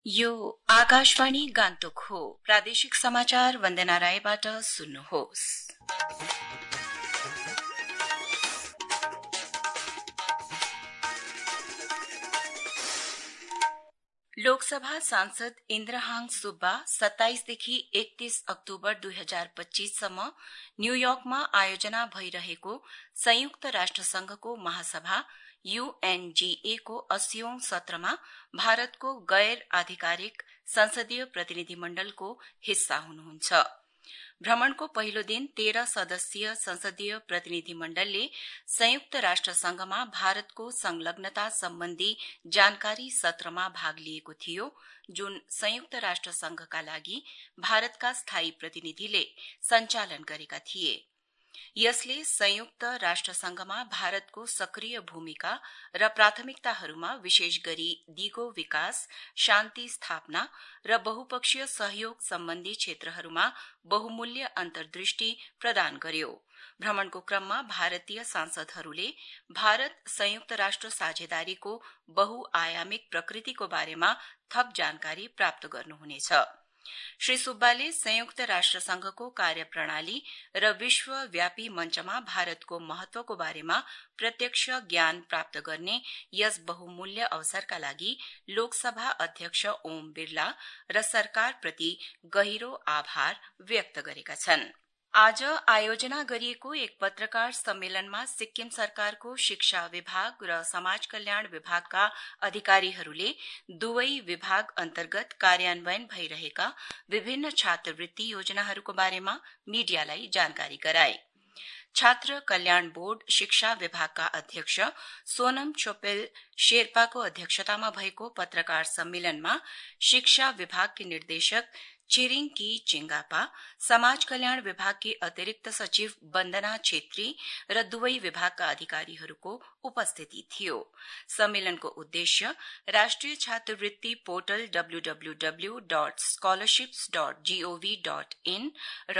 यो आकाशवाणी गान्तोक हो। प्रादेशिक समाचार वन्दना रायबाट सुन्नुहोस्। लोकसभा सांसद इन्द्रहाङ सुब्बा 27 देखि 31 अक्टोबर 2025 सम्म न्यूयोर्कमा आयोजना भइरहेको संयुक्त राष्ट्र संघको महासभा UNGA को 80औं सत्रमा भारतको गैर आधिकारिक संसदीय प्रतिनिधिमण्डलको हिस्सा हुनुहुन्छ। भ्रमणको पहिलो दिन 13 सदस्यीय संसदीय प्रतिनिधिमण्डलले संयुक्त राष्ट्र संघमा भारतको संलग्नता सम्बन्धी जानकारी सत्रमा भाग लिएको थियो, जुन संयुक्त राष्ट्र संघका लागि भारतका स्थायी प्रतिनिधिले सञ्चालन गरेका थिए। यसले संयुक्त राष्ट्र संघमा भारतको सक्रिय भूमिका र प्राथमिकताहरूमा विशेष गरी दिगो विकास, शान्ति स्थापना र बहुपक्षीय सहयोग सम्बन्धी क्षेत्रहरूमा बहुमूल्य अन्तर्दृष्टि प्रदान गर्यो। भ्रमणको क्रममा भारतीय सांसदहरूले भारत संयुक्त राष्ट्र साझेदारीको बहुआयामिक प्रकृतिको बारेमा थप जानकारी प्राप्त गर्नुहुनेछ। श्री सुब्बाले संयुक्त राष्ट्र संघको कार्यप्रणाली र विश्वव्यापी मञ्चमा भारतको महत्वको बारेमा प्रत्यक्ष ज्ञान प्राप्त गर्ने यस बहुमूल्य अवसरका लागि लोकसभा अध्यक्ष ओम बिरला र सरकारप्रति गहिरो आभार व्यक्त गरेका छन्। आज आयोजना गरिएको एक पत्रकार सम्मेलनमा सिक्किम सरकारको शिक्षा विभाग र समाज कल्याण विभागका अधिकारीहरूले दुवै विभाग अन्तर्गत कार्यान्वयन भइरहेका विभिन्न छात्रवृत्ति योजनाहरूको बारेमा मीडियालाई जानकारी गराए। छात्र कल्याण बोर्ड शिक्षा विभागका अध्यक्ष सोनम चोपेल शेर्पाको अध्यक्षतामा भएको पत्रकार सम्मेलनमा शिक्षा विभागकी निर्देशक चिरिङकी चिंगापा, समाज कल्याण विभागकी अतिरिक्त सचिव वन्दना छेत्री र दुवै विभागका अधिकारीहरूको उपस्थिति थियो। सम्मेलनको उद्देश्य राष्ट्रिय छात्रवृत्ति पोर्टल www.scholarships.gov.in र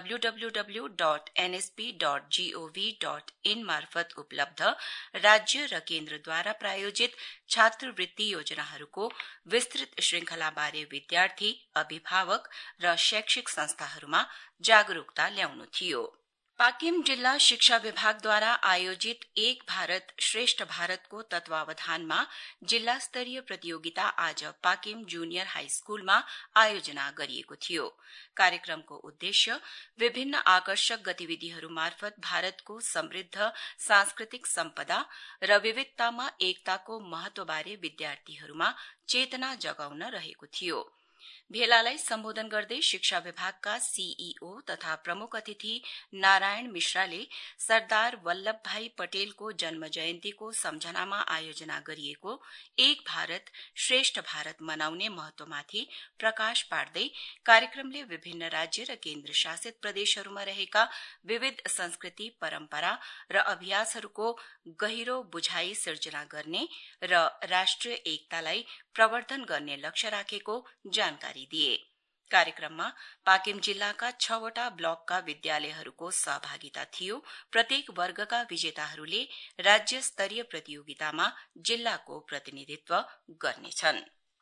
www.nsp.gov.in मार्फत उपलब्ध राज्य र केन्द्रद्वारा प्रायोजित छात्रवृत्ति योजनाहरूको विस्तृत श्रृंखलाबारे विद्यार्थी, अभिभावक र शैक्षिक संस्थाहरूमा जागरूकता ल्याउनु थियो। पाकिम जिल्ला शिक्षा विभागद्वारा आयोजित एक भारत श्रेष्ठ भारतको तत्वावधानमा जिल्ला स्तरीय प्रतियोगिता आज पाकिम जुनियर हाई स्कूलमा आयोजना गरिएको थियो। कार्यक्रमको उद्देश्य विभिन्न आकर्षक गतिविधिहरू मार्फत भारतको समृद्ध सांस्कृतिक सम्पदा र विविधतामा एकताको महत्वबारे विद्यार्थीहरूमा चेतना जगाउन रहेको थियो। भेलालाई सम्बोधन गर्दै शिक्षा विभागका सीईओ तथा प्रमुख अतिथि नारायण मिश्राले सरदार वल्लभ भाई पटेलको जन्म जयन्तीको सम्झनामा आयोजना गरिएको एक भारत श्रेष्ठ भारत मनाउने महत्वमाथि प्रकाश पार्दै कार्यक्रमले विभिन्न राज्य र केन्द्र शासित प्रदेशहरूमा रहेका विविध संस्कृति, परम्परा र अभ्यासहरूको गहिरो बुझाइ सिर्जना गर्ने र राष्ट्रिय एकतालाई प्रवर्धन गर्ने लक्ष्य राखेको जानकारी दिए। कार्यक्रममा पाकिम जिल्लाका 6 वटा ब्लकका विद्यालयहरूको सहभागिता थियो। प्रत्येक वर्गका विजेताहरूले राज्य स्तरीय प्रतियोगितामा जिल्लाको प्रतिनिधित्व गर्नेछन्।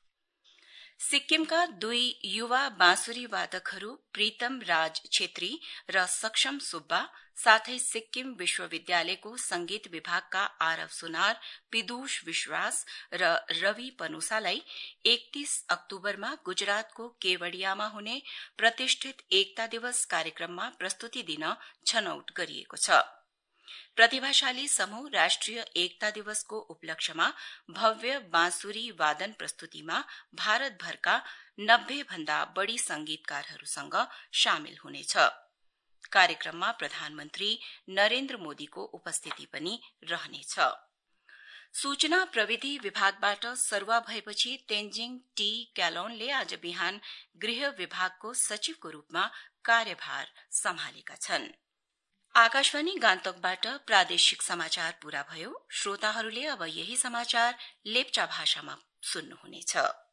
सिक्किमका दुई युवा बाँसुरी वादकहरू प्रीतम राज छेत्री र सक्षम सुब्बा साथै सिक्किम विश्वविद्यालयको संगीत विभागका आरव सुनार, पिदुष विश्वास र रवि पनुसालाई 31 अक्टोबरमा गुजरातको केवडियामा हुने प्रतिष्ठित एकता दिवस कार्यक्रममा प्रस्तुति दिन छनौट गरिएको छ। प्रतिभाशाली समूह राष्ट्रिय एकता दिवसको उपलक्ष्यमा भव्य बाँसुरी वादन प्रस्तुतिमा भारतभरका 90 भन्दा बढ़ी संगीतकारहरूसँग सामेल हुनेछ। कार्यक्रममा प्रधानमन्त्री नरेन्द्र मोदीको उपस्थिति पनि रहनेछ। सूचना प्रविधि विभागबाट सरुवा भएपछि तेन्जिङ टी क्यालोनले आज बिहान गृह विभागको सचिवको रूपमा कार्यभार सम्हालेका छन्। आकाशवाणी गान्तोकबाट प्रादेशिक समाचार पूरा भयो। श्रोताहरूले अब यही समाचार लेप्चा भाषामा सुन्नुहुनेछ।